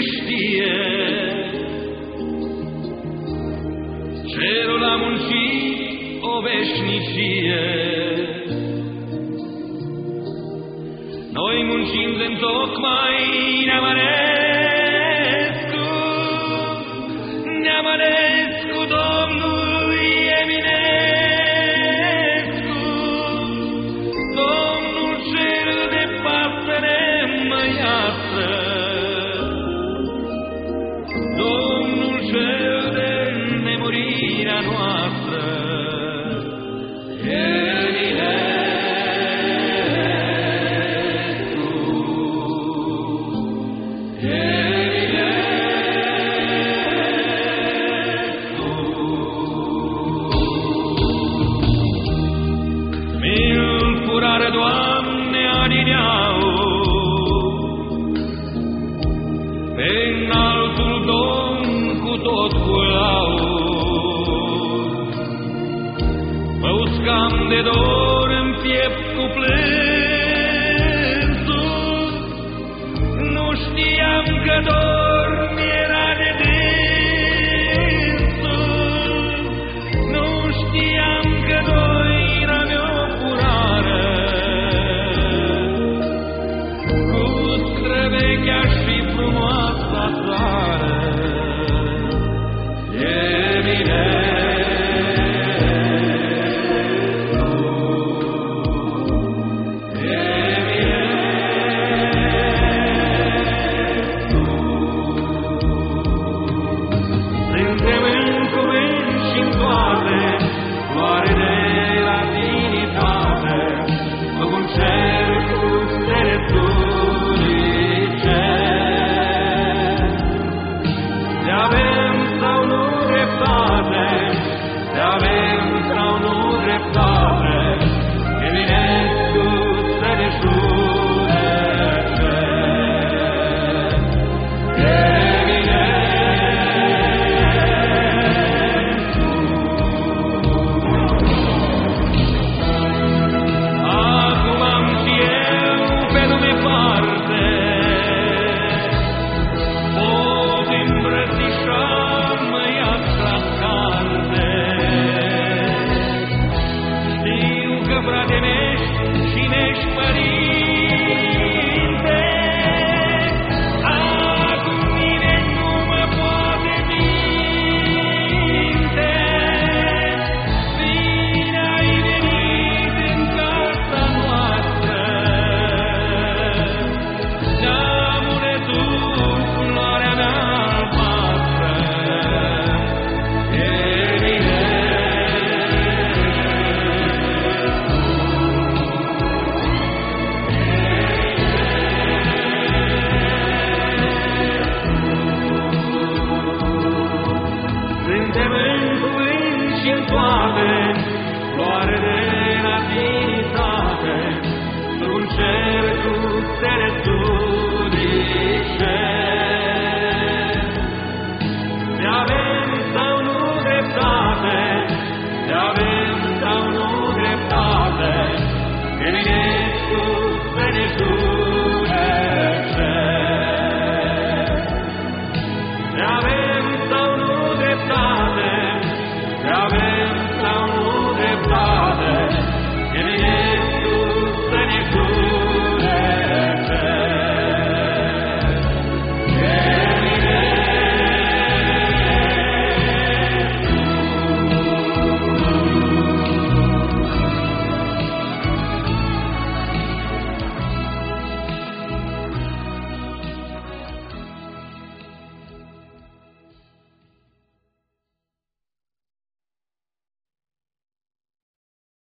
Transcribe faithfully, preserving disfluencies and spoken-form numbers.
știe. Cerul a muncit o veșnicie. Noi muncim de-ntocmai Neamănescu, Neamănescu domnului Eminescu, domnul cel de pasăre măiastră, domnul cel de nemurirea noastră. Doamne, adineau pe-n altul Domn cu tot cu laud. Mă uscam de dor în piept cu plânsul, nu știam că dor mi-era de dânsul, nu știam că doina mi-o furară. Chiar și frumoasa țară, Eminescu, Eminescu. Suntem în cuvânt și-n toate, floare de latinitate, făcând cercul înțelepturi. Avem sau nu dreptate, avem sau nu dreptate, Eminescu să ne judece. Eminescu. Acum am și eu pe lume parte, frate meu.